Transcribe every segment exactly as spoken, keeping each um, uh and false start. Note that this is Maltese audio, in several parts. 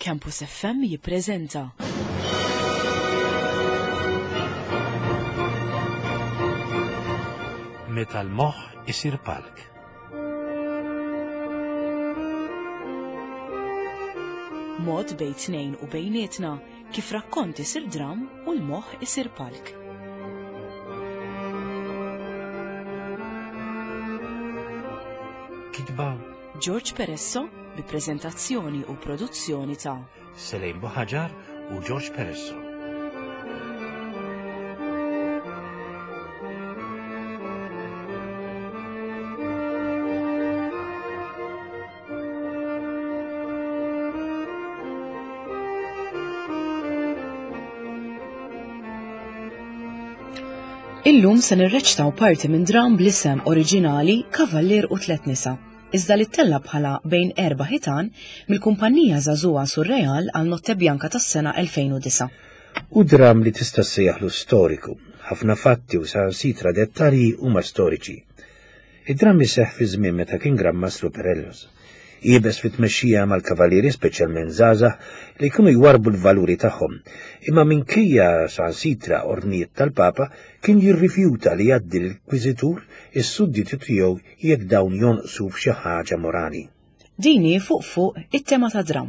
Campus F M jippreżenta Meta l-moħħ isir palk. Mod bejn tnejn u bejnietna kif rakkont isir dram u l-moħħ isir palk. Kitba George Peresso bi preżentazzjoni u produzzjoni ta' Selejn Buħaġar u George Peresso. Illum se nirreċtaw parti minn dram bl-isem oriġinali Kavallier u tlet nisa, iżda li ttella bħala bejn erba' ħitan mill-kumpanija Żagħżugħa Surreal għal Notte Bjanka tas-sena elfejn u disa'. U dram li tista' ssejjaħlu storiku, ħafna fatti u sansitra dettalji huma storiċi. Id-dram iseħħ fi żmien meta kien Gran Mastru Perellos. Jibes fit-tmexxija mal-kavallieri speċjalment żgħażagħ li jkunu jwarbu l-valuri tagħhom, imma minkejja sansitra ordnijiet tal-Papa kien jirrifjuta li jgħaddi l-Inkwiżitur is-sudditi tiegħu jekk dawn jonqsu f'xi ħaġa morali. Dini fuq fuq it-tema ta' dram.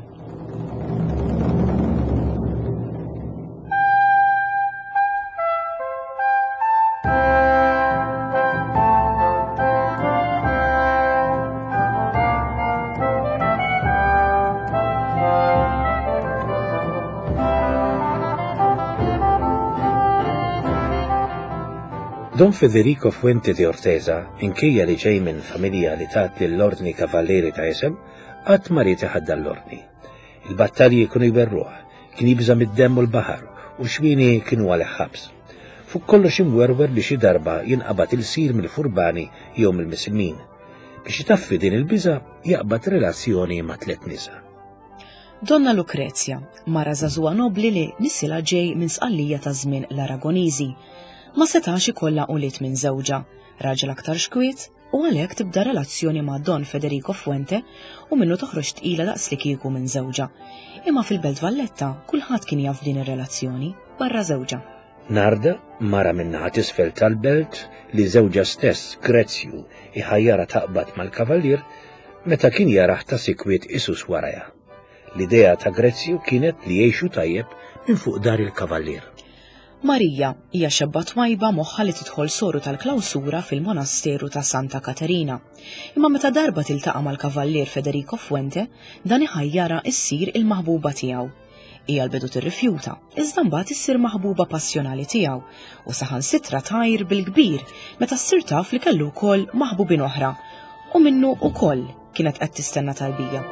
Don Federico Fuente de Orteza, inkejja li ġej minn familja li tat lill-Ordni Kavallieri ta' isem, qatt ma ried iħadda l-ordni. Il-battalji kienu jberruh, kien jibża mid-demm u l-baħar u xwini kienu għalih ħabs. Fuq kollox imwerwer li xi darba jinqabad il-sir mill-furbani jew mill-mislimin. Biex itaffi din il-biża' jaqbad relazzjoni ma' tliet nisa. Donna Lucrezia, mara żagħżugħa nobli li nisilha ġej minn sqallija ta' żmien l-Aragoniżi. Ma setax ikollha ulied minn żewġa, raġel aktar xkwiet u għalhekk tibda relazzjoni ma' Don Federico Fuente u minnu toħroġ tqila daqs li kieku minn żewġa. Imma fil-Belt Valletta kulħadd kien jaf din ir-relazzjoni barra żewġa. Narda, mara minnaħa t'isfel tal-belt li żewġa stess, Grezju, iħajjara taqbad mal-kavallier meta kien jaraħ ta' sikwiet isus warajha. L-idea ta' Grezju kienet li jgħixu tajjeb minn fuq dar il-kavallier. Marija hija xebba twajba moħħa li tidħol soru tal-klawsura fil-monasteru ta' Santa Caterina. Imma meta darba tiltaqa' mal-kavallier Federico Fuente, dan iħajjara issir il-maħbuba tiegħu. Hija l-bidu tirrifjuta, iżda mbagħad issir maħbuba passjonali tiegħu u saħansitra tajr bil-kbir meta ssir taf li kellu wkoll maħbubin oħra u minnu wkoll kienet qed tistenna talbija.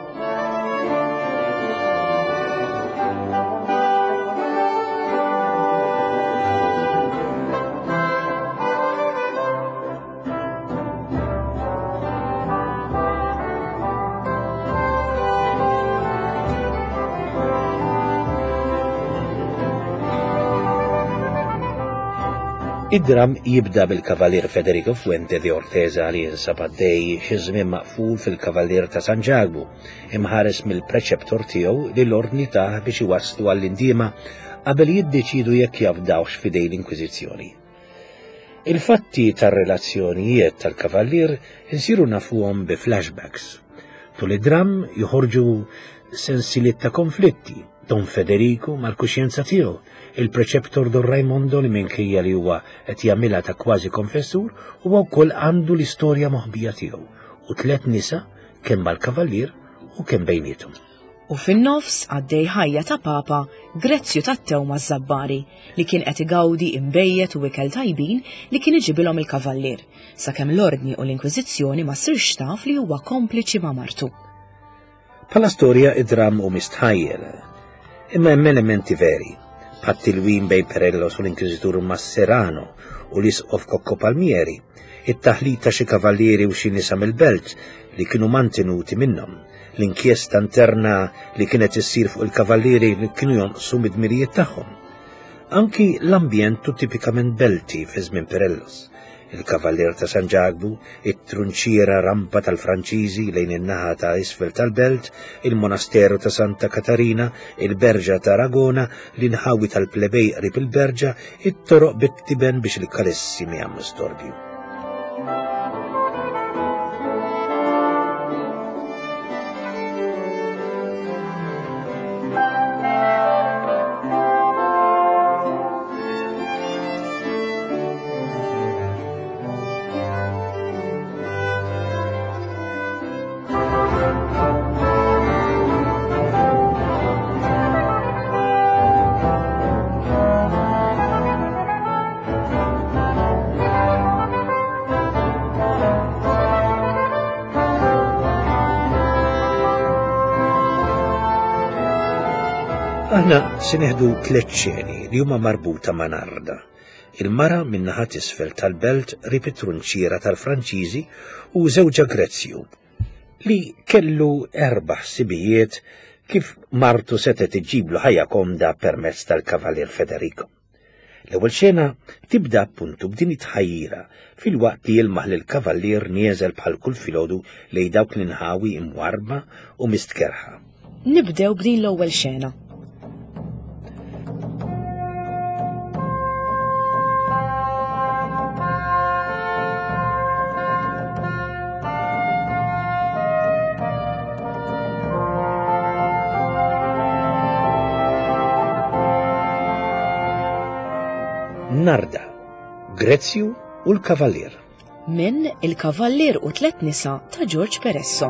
Id-dram jibda bil-kavallier Federico Fuente de Orteza li jinsab għaddej xi żmien maqful fil-kavallier ta' San Giacomo, imħares mill-preċeptor tiegħu li l-ordni tah biex iwasslu għall-indiema qabel jiddeċidu jekk jafdawx fidej l-Inkwiżizzjoni. Il-fatti tar-relazzjonijiet tal-kavallier insiru nafuhom bi flashbacks. Tul id-dram joħorġu sensieliet ta' konflitti, Don Federico mal-kuxjenza tiegħu, il-preċeptor Don Raimondo li minkejja li huwa qed jagħmilha ta' kważi konfessur huwa wkoll għandu l-istorja moħbija tiegħu u tliet nisa kemm mal-kavallier u kemm bejniethom. U fin-nofs għaddej ħajja ta' Papa Grezju tat-tew maż-Żabbari li kien qed igawdi imbejjed u ikel tajbin li kien iġibilhom il-kavallier, sakemm l-Ordni u l-Inkwiżizzjoni ma sirx taf li huwa kompliċi ma' martu. Bħala storja id-dram u mistħajjel, imma hemm elementi veri. Pattilwin bejn Perellos u l-Inkwiżitur Masserano u l-Isqof Kokko Palmieri, it-taħlit ta' xi kavallieri u xi nisa mill-belt li kienu mantenuti minnhom, l-inkjesta interna li kienet issir fuq il-kavallieri li kienu jonqsu mid-dmirijiet tagħhom. Anki l-ambjent tipikament belti fi żmien Perellos, il-Kavallier ta' San Ġagbu, it-Trunċiera rampa tal-Franċiżi lejn in-naħa ta' isfel tal-Belt, il-Monasteru ta' Santa Katarina, il-Berġa ta' Aragona, l-inħawi tal-Plebej qrib il-Berġa, it-toroq bit-tiben biex il-Kalissi mi għamlu storbju. Aħna sineħdu tliet xeni li huma marbuta ma' Narda. Il-mara min-naħa isfel tal-Belt rib it-Trunċiera tal-Franċiżi u żewġa Grezzju li kellu erba' ħsibijiet kif martu setet iġiblu ħajja komda permezz tal-Kavallier Federico. L-ewwel xena tibda appuntu b'din it-tħajjira fil-waqt li jilmaħ lill-Kavallier nieżel bħal kull filgħodu lejn dawk l-inħawi imwarba u mistkerħa. Nibdew b'din l-ewwel xena. Narda, Grezzju u l-Kavallier. Minn il-Kavallier u tlet nisa ta' George Peresso.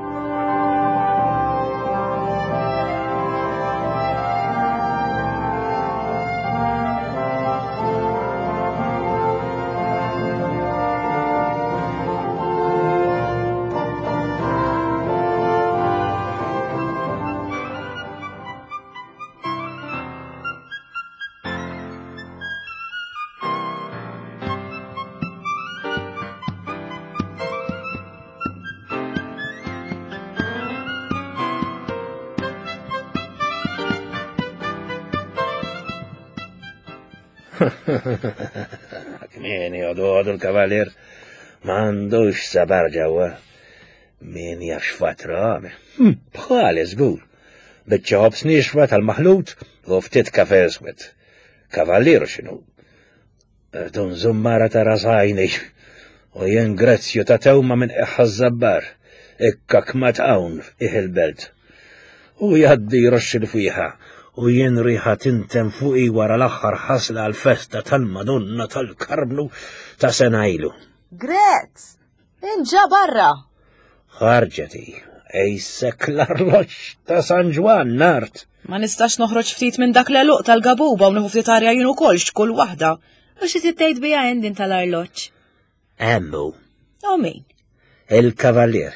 Min jgħodu għadu l-Kavallier m'għandux sabar ġewwa. Min jafx fatra bħali żgur. Biċċob snixfa tal-maħlut u ftit kafe eswed. Kavallier x'inhu. Dun żummara ta' rasajni u jien Grezzju ta' tewma minn iħħa żabbar. Ikka kmat hawn il-Belt. U jgħaddi jroxxi l-fwieħa u jien riħa tintem fuqi wara l-aħħar ħasla għal-festa tal-Madonna tal-Karbnu ta' sena ilu. Grazz! Inġa barra! Ħarġeti, ejsek l-arloġġ ta' San Ġwan Nart. Ma nistax noħroġ ftit minn dak l-eluq tal-gabuba u nieħu ftit arja jien ukoll x'kull waħda. U xi tittejt biha din tal-arloġġ? Emmu. U min? Il-Kavallier.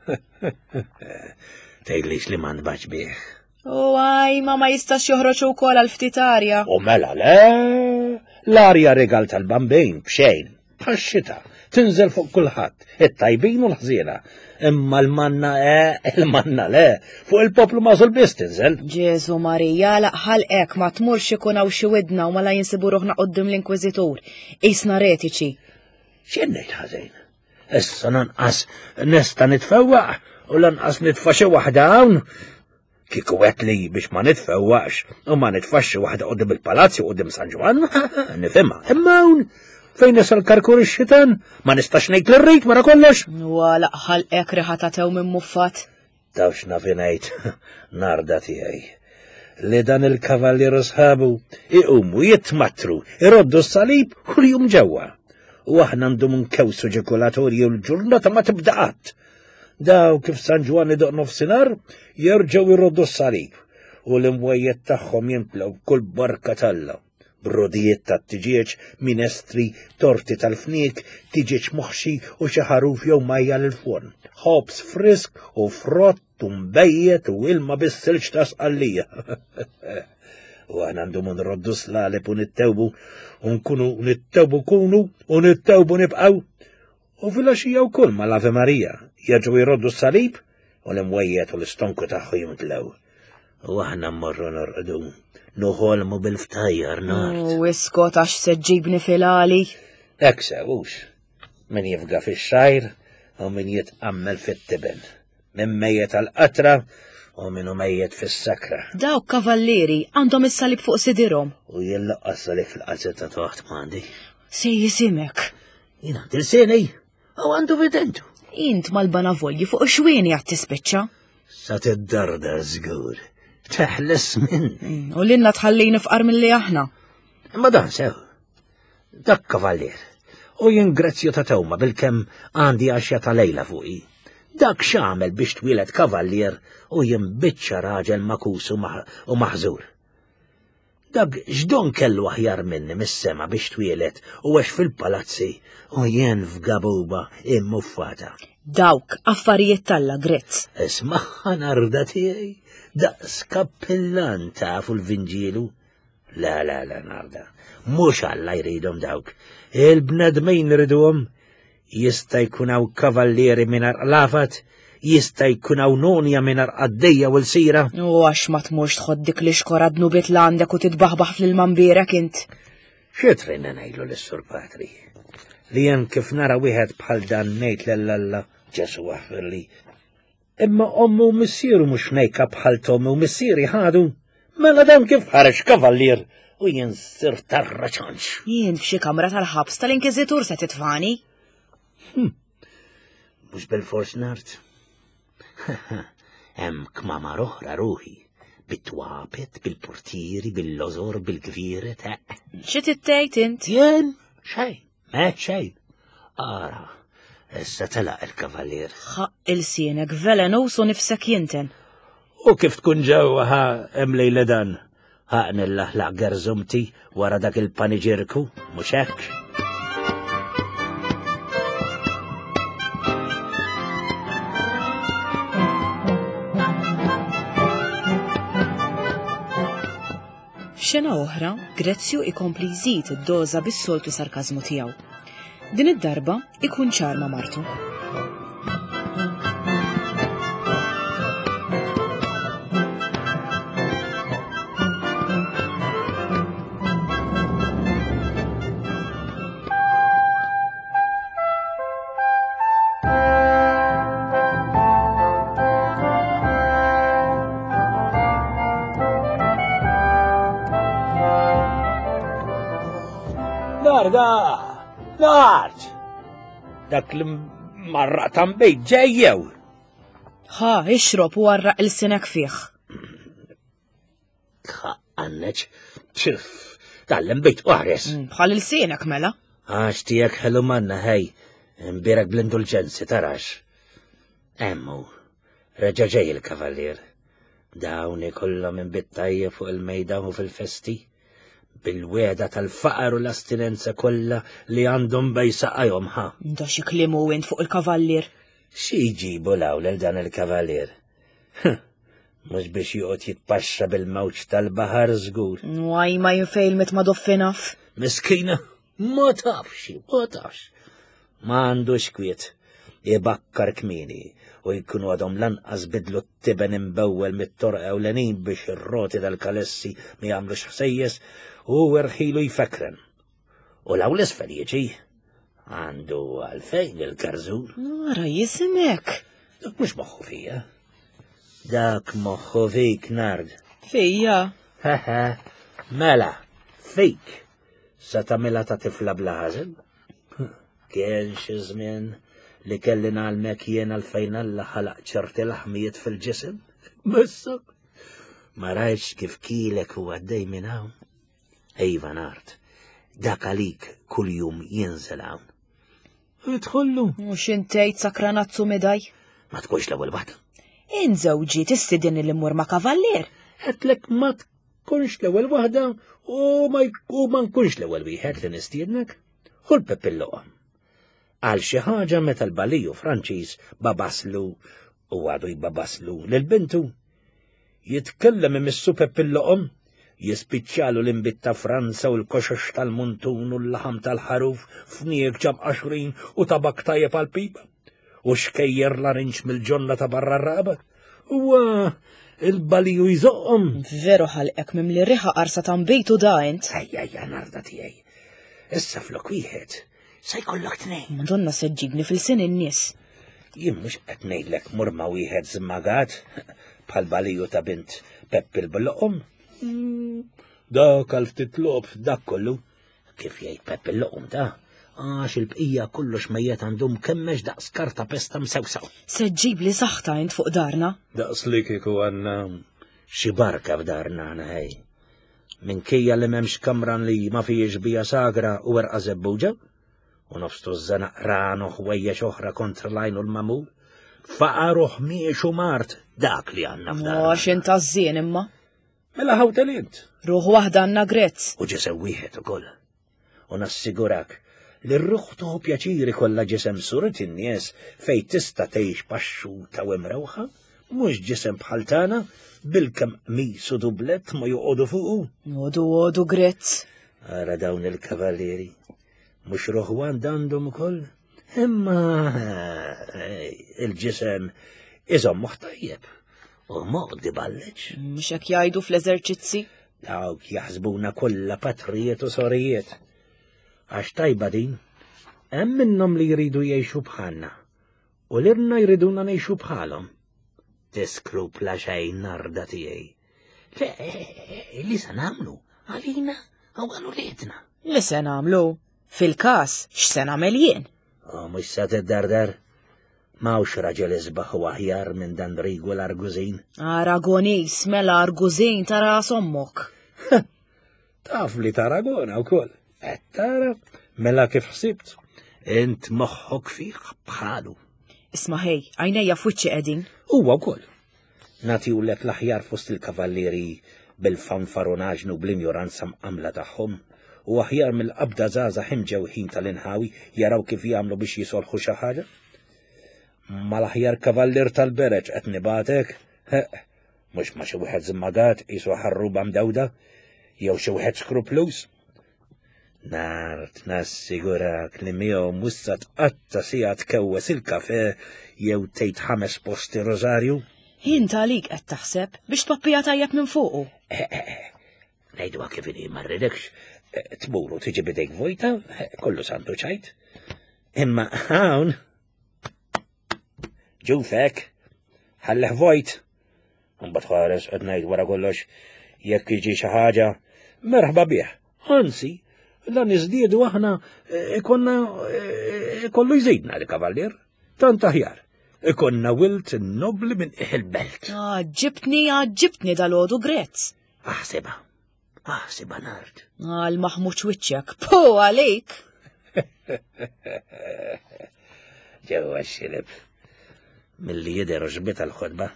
Tgħidlix li m'għandbax bih. U għaj, ma ma jistax joħroġ ukoll għal ftit arja. U mela le, l-arja regal tal-bambejn b'xejn, bħax-xita, tinżel fuq kulħadd, it-tajbin u l-ħżiena. Imma l-manna e, il-manna le, fuq il-poplu mażul biss tinżel. Ġesu Marija, laqħal hekk ma tmurx ikun hawn xi widna u ma la jinsibu ruħna qudiem l-Inkwiżitur. Qisna retiċi. X'jien ngħid ħażin? Issa lanqas nista' nitfewwaq u lanqas nitfa' xi waħda hawn. Kieku għet li biex ma nitfewwaqx u ma nitfaxx waħda qudiem il-palazzi u qudiem San Ġwan, nifhimha. Imma hawn fejn isal karkur ix-xitan, ma nistax ngħid l-rrit wara kollox. Wala ħalqek riħa ta' tew minn muffat. Tawx nafi ngħid, Narda tiegħi. Li dan il-Kavallier sħabu iqumu jitmattru, iroddu s-salib kull jum ġewwa. U aħna ndum nkewsu ġekulatorji u l-ġurnata ma tibda qatt. Daw kif San Ġwan idoq nofsinhar jerġgħu jroddu s-salib u l-imwejjed tagħhom jimplew kull barka talla. Brodijiet tat-tiġieġ, minestri, torti tal-fniek, tiġieġ moħxi u xi ħaruf jew majja l-forn. Ħobs frisk u frott u mbejjed u ilma bis-silġ ta' sqallija. U għana għandhom nroddu slaleb u nittewbu u nkunu nittewbu kunu u nittewbu nibqaw. U fil-għaxija wkoll ma l-Ave Marija jerġgħu jroddu s-salib u l-imwejjed u l-istonku tagħhom jimtlew. U aħna mmorru norqdu noħolmu bil-ftajjar Nart. U iskot għax se ġibni fil-għali. Hekk sewux. min jifga fix-xajr u min jitqammel fit-tiben, min mejjet għall-qatra u minnu mejjet fis-sakra. Dawk kavallieri għandhom is-salib fuq sidirhom. U jien laqqas salib fil-qalzetta taħt m'għandi. Se jisimek. Jien għandi l-seni u għandu videntu. Int mal-banavolji fuq xwieni għad tispiċċa. Sa tiddarda żgur. Teħles minn. U l-inna tħallini fqar mill-li aħna. Imma dan sew. Dak kavallier. U jingrazzju ta' tawma bil-kem għandi għaxja ta' lejla fuqi. Dak xamel biex twilet kavallier u jimbiċċa raġel makus u maħżur. Dak ġdon kellu aħjar minni mis-sema biex twilet u għax fil-palazzi u jien f'gabuba immuffata. Dawk affarijiet talla Grazz. Isma' narda tiegħi. Daqs kappillan tafu l-Vinġilu? La, la, la, narda. Mux Alla jridhom dawk. Il-bnedmin jridhom. Jista' jkun hawn kavallieri mingħajr qlafat, jista' jkun hawn nonja mingħajr qaddejja u l-sira. U għax ma tmux tħoddik li xkora dnubiet l għandek u titbaħbaħ fl-manbierek int. X'trejna ngħidlu lis-Sur Patri? Li hemm kif nara wieħed bħal dan ngħid lell-Alla Ġesu waħfirli. Imma ommu u missieru mux nejka bħal tommu u missieri ħadu, mela dan kif ħareġ kavallier u jien sir tarra ċanx. Jien f'xi kamra tal-ħabs tal-Inkiżitur se titfani. Mux bil-fors nart. Hemm kmamar oħra ruħi, bit-twapet, bil-portieri, bil-lożor, bil-gviret. Xi tittejt int? Jien xejn, met xejn. Ara. Issa telaq il-kavallier. Ħaq il-sienek velenus u nifsek jinten. U kif tkun ġewwa ħa hemm lejla dan? Ħaq nillaħlaq gerzumti wara dak il-paniġirku, mhux hekk? F'xena oħra, Grezzju ikompli jżid id-doża bis-soltu sarkażmu tiegħu. Din id-darba ikun ċar ma' martu. Narda! Nart! Dak li marraqtan bejt ġejjew. Ha, ixrob u għarraq il-sinek fih. Għanneċ, ċif, tal-lem bejt uħres. Bħal il-sinek mela. Għax tijek ħelu manna, hej, mbirek bl-indulġenzi, tarax. Emmu, reġa ġej il-kavallier. Dawni kollha minn bittajja fuq il-mejda u fil-festi. Bil-weda tal-faqar u l-astinenza kollha li għandhom bej saqajhom ħa. Da xi klimu wint fuq il-kavallier. Xi jġibu law lil dan il-kavallier? Mhux biex joqgħod jitpaxxa bil-mawġ tal-baħar żgur. Waj ma jinfejlmet ma doffinaf. Miskina, ma tafx, ma tafx. Ma għandux kwiet, ibakkar kmini u jkunu għadhom lanqas bidlu t-tiben imbewwel mit-torq ewlenin biex ir-roti tal-kalessi ma jagħmlux ħsejjes u werħilu jfekren. U law l-isfel jiġi, għandu għalfejn il-karżur. Ara jisimek. Dak mhux moħħu fija. Dak moħħu fik, Nard. Fija. Haha, mela, fik. Sa tagħmilha ta' tifla bla ħażen? Kien xi żmien li kelli nagħlmek jien għalfejn Alla ħalaq ċerti laħmijiet fil-ġisem? Missa, ma rajtx kif kielek u għaddej minn hawn. Ejva Nard, dak għalik kull jum jinżel hawn. Idħollu. Mhux intejt sakranazzu midaj. Ma tkunx l-ewwel waħda. Inżewġi tistidin li mmur ma' kavallier. Għedlek ma tkunx l-ewwel waħda u ma nkunx l-ewwel wieħed li nistiednek. Ħol Peppilloqom. Għal xi ħaġa meta l-Baliju Franċiż babaslu u għadu jbabaslu lil-bintu. Jitkellem imissu Peppilloqom, jispiċċalu l-imbit ta' Franza u l-koxox tal-muntun u l-laħam tal-ħaruf f'niek ġab għaxrin u tabak tajjeb għal-pipa. U xkejjer l-arinċ mill-ġonna ta' barra r-raba. U il-Baliju jżoqhom. Veru ħalqek mim li riħa qarsa ta' mbejtu da int. Ejja, ejja, Narda tiegħi. Issa flok wieħed se jkollok tnejn. Madonna se ġibni fil-sin in-nies. Jien mhux qed ngħidlek murma wieħed żmagat bħal baliju ta' bint Peppi l-Loqom. Dak għal ftit lob dak kollu. Kif jgħid Peppi l-Loqom ta' għax il-bqija kollox mejjed għandhom kemmex daqs karta pesta msewsew. Se ġib li saħta int fuq darna? Daqs li kieku għandna xi barka f'darna għana ħej. Minkejja li m'hemmx kamran li ma fiex bija sagra u werqa żebbuġa, u nofstu żanaq rano ħwejjex oħra kontra lajnu l-mamul, faqaruh miex u mart dak li għandna f'darna. Għax int għażżien imma. Mela ħawtel int. Ruħ waħda għandna Grezz. U ġesew wieħed ukoll. U nassigurak li r-ruħ tuħu pjaċiri kollha ġisem surit in-nies fej tista' tgħix paxxuta u mrewħa, mhux ġisem bħal tagħna bil-kemm misu dublet ma joqogħdu fuqu. Għodu għodu Grezz. Ara dawn il-kavallieri, mhux roħwan għandhom ukoll, imma il-ġisem iżom moħtajjeb u moqdi balleġ. Mhux hekk jgħidu fl-eżerċizzi? Dawk jaħsbuna kollha patrijiet u sorijiet. Għax tajba din, hemm minnhom li jridu jgħixu bħalna u l-irna jriduna ngħixu bħalhom. Tiskrupla xejn narda tiegħi. Le, li se nagħmlu għalina u għalu lietna. Li se nagħmlu? Fil-każ x'se nagħmel jien? Oh, mhux se tiddardar. Mawx raġel isbaħ u aħjar minn dan Rigu l-Argużin. Aragonis mela Argużin ta' ras ommok. Taf li Tarragona wkoll. Qed tara mela kif ħsibt. Int moħħok fih bħalu. Isma' ħej, għajnejja f'wiċċi qegħdin. Huwa wkoll. Nagħtiwlek l-aħjar fost il-kavallieri bil-fanfaronaġnu u bl-injoranza mqamla tagħhom u aħjar mill-qabda żgħażagħ imġewħin tal-inħawi jaraw kif jagħmlu biex jisolħu xi ħaġa. Mal-aħjar kavallier tal-bereġ qed nibatek, mhux ma' xi wieħed żimmagat qisu ħarruba mdewda jew xi wieħed skruplus. Nart nassigurak li miegħu mhux se tqatta' siegħa tkewwes il-kafè jew tgħid ħames posti rożarju. Int għalik qed taħseb biex tpappija tajjeb minn fuqu. Ngħidwa kif inhi ma rridekx tmuru tiġi bidejk vojta, kollu santu ċajt. Imma hawn ġufek, ħalleħ vojt. Mbagħad ħares qed ngħid wara kollox jekk jiġi xi ħaġa merħba bih. Anzi, dan iżdiedu aħna ikonna kollu jżidna l-kavallier, tant aħjar. Ikonna wilt nobli minn iħil-belt. Ġibtni, ġibtni dal-għodu Grezz. Aħseba, aħseba nard. Għal maħmuċ wiċċek, po għalik. Ġewwa xilib, mill-li jider uġbita l-ħodba.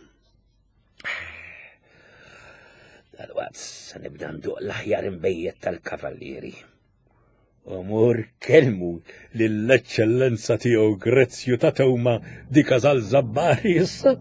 Dal-waqt se nibda nduq l-aħjar imbejjed tal-kavallieri. Umur kelmu lill-eċċellenza tiegħu Grezzju ta' Tewma di Kazal Zabbari issa.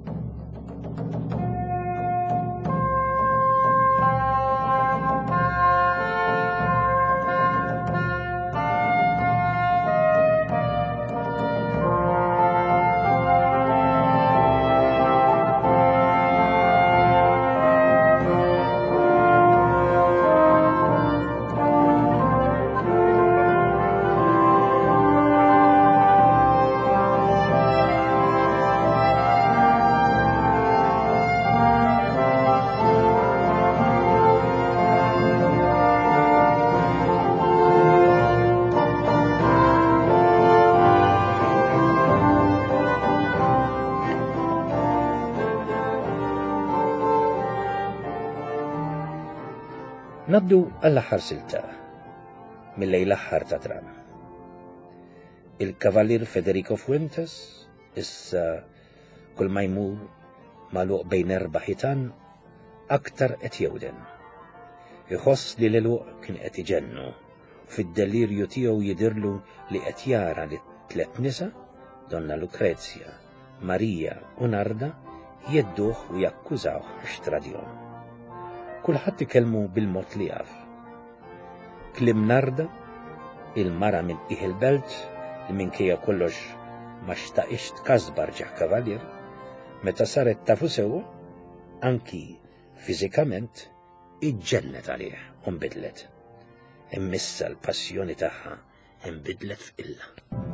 Nabdu għall-aħħar silta, mill-lejl aħħar ta' tram. Il-kavallier Federico Fuentes, issa kull ma jmur magħluq bejn erba' ħitan, aktar qed jewden. Iħoss li l-eluq kien qed iġennu, fid-delirju tiegħu jidirlu li qed jara li tliet nisa, Donna Lucrezia, Marija u Narda, jedduh u jakkużawh biex tradihom. Kulħadd ikellmu bil-mod li jaf. Klim Narda, il-mara minn iħil-belt li minkejja kollox ma xtaqix tkasbar ġeħ kavallier, meta saret tafu sewwa, anki fiżikament iġġennet għalih u nbidlet. Immissa l-passjoni tagħha inbidlet f'illa.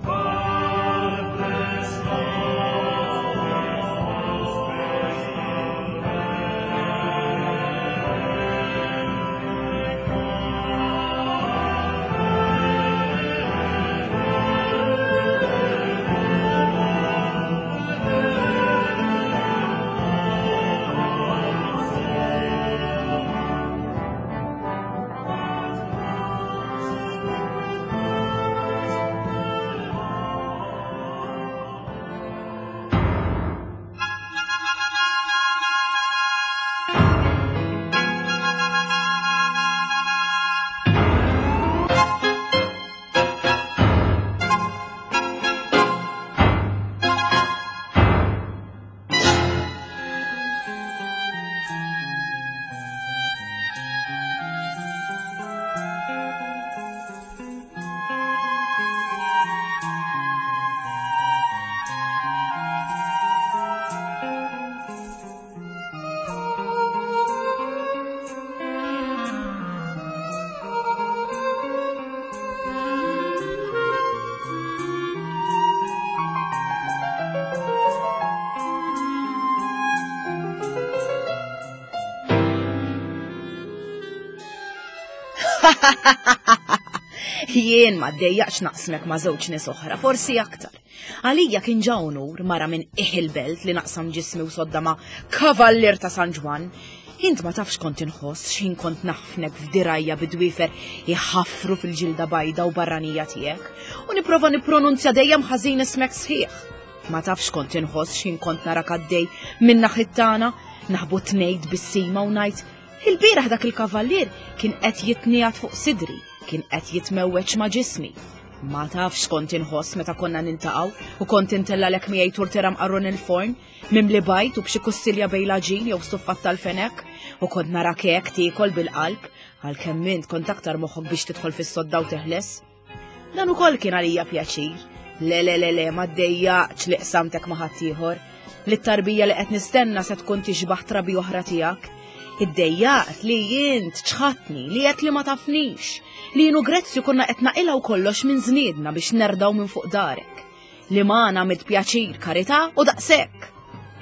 Jien ma ddejjaqx naqsmek ma' żewġ nies oħra, forsi aktar. Għalija kien ġa unur mara minn iħil-belt li naqsam ġismi u sodda ma' kavallier ta' San Ġwan. Int ma tafx kont inħoss x'in kont naħfnek f'dirajja bidwifer jħaffru fil-ġilda bajda u barranija tiegħek u nipprova nippronunzja dejjem ħażin ismek sħiħ. Ma tafx kont inħoss x'in kont nara kaddej minn naħit tagħna naħbu tnejt bis-sima u ngħid il-bieraħ dak il-kavallier kien qed jitniegħat fuq sidri, kien qed jitmewweġ ma' ġismi. Ma tafx kont inħoss meta konna nintaqgħu u kont intellalek miegħi turtira mqarrun il-forn, mimli bajt u b'xi kussilja bejlaġin jew stuffat tal-fenek u kont nara kek tiekol bil-qalb għalkemm int kont aktar moħħok biex tidħol fis-sodda u teħles. Dan ukoll kien għalija pjaċir. Le le le le ma ddejjaqx li qsamtek ma' ħadd ieħor. Li t-tarbija li qed nistenna se tkun tixbaħ trabi oħra tiegħek. Iddejjaqt li jint ċħatni, li qed li ma tafnix, li jienu Grezzi konna qed naqilgħu kollox minn żniedna biex nerdaw minn fuq darek. Li magħna mid-pjaċir karità u daqshekk.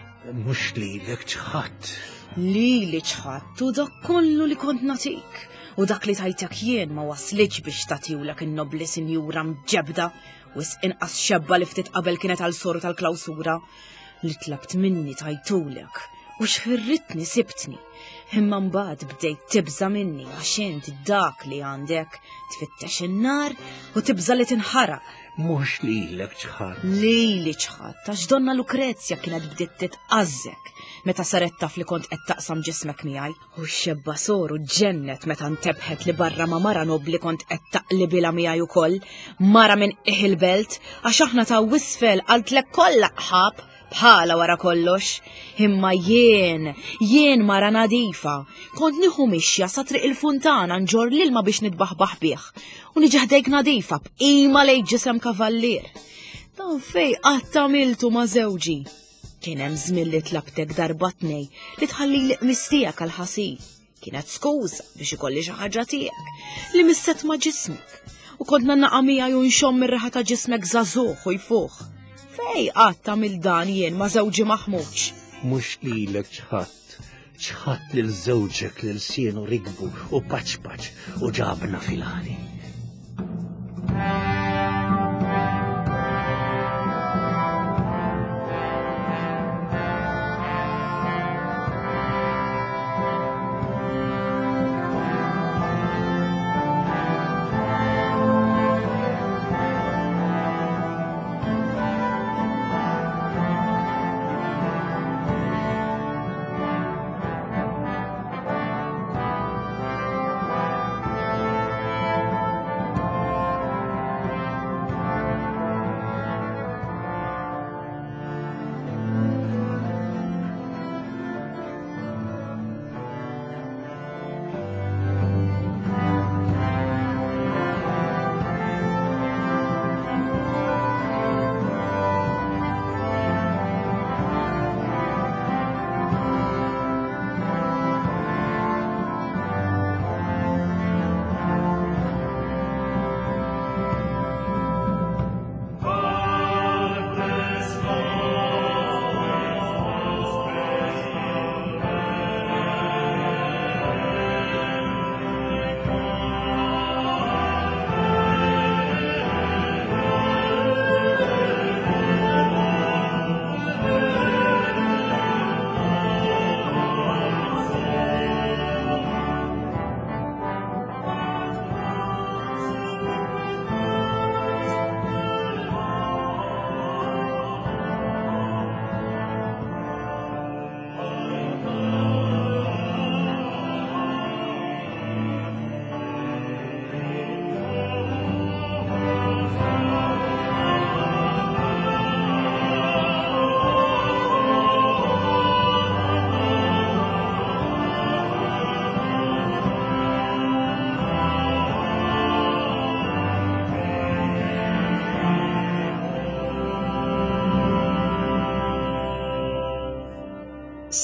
Mhux lilek ċħatt. Lili ċħatt u dak kollu li kont natik. U dak li tajtek jien ma waslitx biex tagħtiwlek in-nobli sinjura mġebda u inqas xebba li ftit qabel kienet għal soru tal-klawsura li tlabt minni tajtulek. U xħirritni sibtni, imma mbagħad bdejt tibża minni għax int dak li għandek tfittex in-nar u tibża li tinħaraq. Mhux lilek ċħatt. Lili ċħatt, għax donna Lukrezja kienet bdiet titqażżek meta saret taf li kont qed taqsam ġismek miegħi. U xebba soru ġennet meta ntebħet li barra ma mara nobli kont qed taqlibilha miegħi ukoll, mara minn iħil-belt għax aħna ta' wisfel qaltlek kollha qħab bħala wara kollox, imma jien, jien mara nadifa, kont nieħu mixja sa triq il-funtana nġor l-ilma biex nitbaħbaħ bih, u niġaħdejk nadifa b'qima lejn ġisem kavallier. Dan fej qatt għamiltu ma' żewġi. Kien hemm żmien li tlabtek darba tnej li tħallili qmis tiegħek għal ħasil. Kienet skuża biex ikolli xi ħaġa tiegħek li misset ma' ġismek, u kont nannaqa' miegħi u nxomm ir-riħa ta' ġismek żagħżugħ u jfuh. Fej qatt tagħmil dan jien ma' żewġi maħmudx. Mhux lilek ċħatt. ċħatt lil żewġek lil sienu rigbu u paċpaċ u ġabna filani.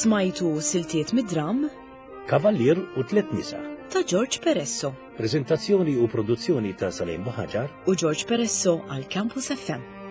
Smajtu siltiet mid-dram Kavallier u tliet nisa. ta' George Peresso Prezentazzjoni u produzzjoni ta' Salim Baħaġar u George Peresso għal Campus F M.